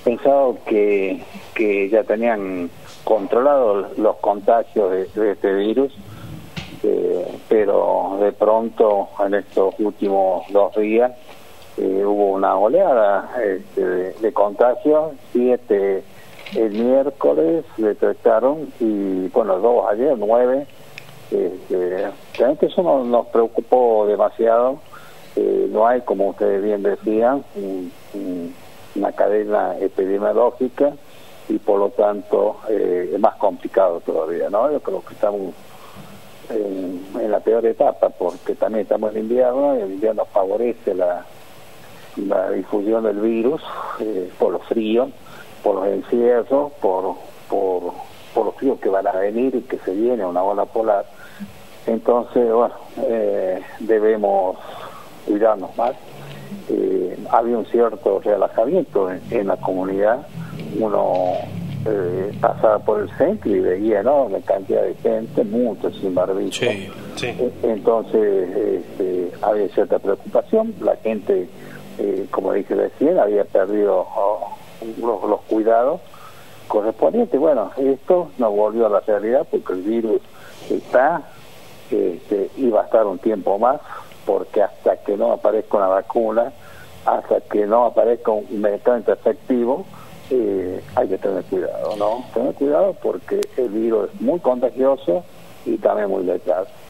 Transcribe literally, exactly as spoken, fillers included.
pensado que, que ya tenían controlados los contagios de, de este virus, eh, pero de pronto en estos últimos dos días eh, hubo una oleada este, de, de contagios. Siete el miércoles detectaron y bueno, dos ayer, nueve. Este, realmente eso nos, nos preocupó demasiado. Eh, no hay, como ustedes bien decían, un, un, una cadena epidemiológica y por lo tanto eh, es más complicado todavía, ¿no? Yo creo que estamos en, en la peor etapa porque también estamos en invierno y el invierno favorece la, la difusión del virus eh, por los fríos, por los encierros, por, por, por los fríos que van a venir y que se viene una ola polar. Entonces, bueno, eh, debemos cuidarnos más. Eh, había un cierto relajamiento en, en la comunidad. Uno eh, pasaba por el centro y veía enorme cantidad de gente, muchos sin barbijo. Sí, sí. Entonces este, había cierta preocupación. La gente, eh, como dije recién, había perdido oh, los, los cuidados correspondientes. Bueno, esto nos volvió a la realidad porque el virus está este, y va a estar un tiempo más, porque hasta que no aparezca una vacuna, hasta que no aparezca un medicamento efectivo, eh, hay que tener cuidado, ¿no? Tener cuidado porque el virus es muy contagioso y también muy letal.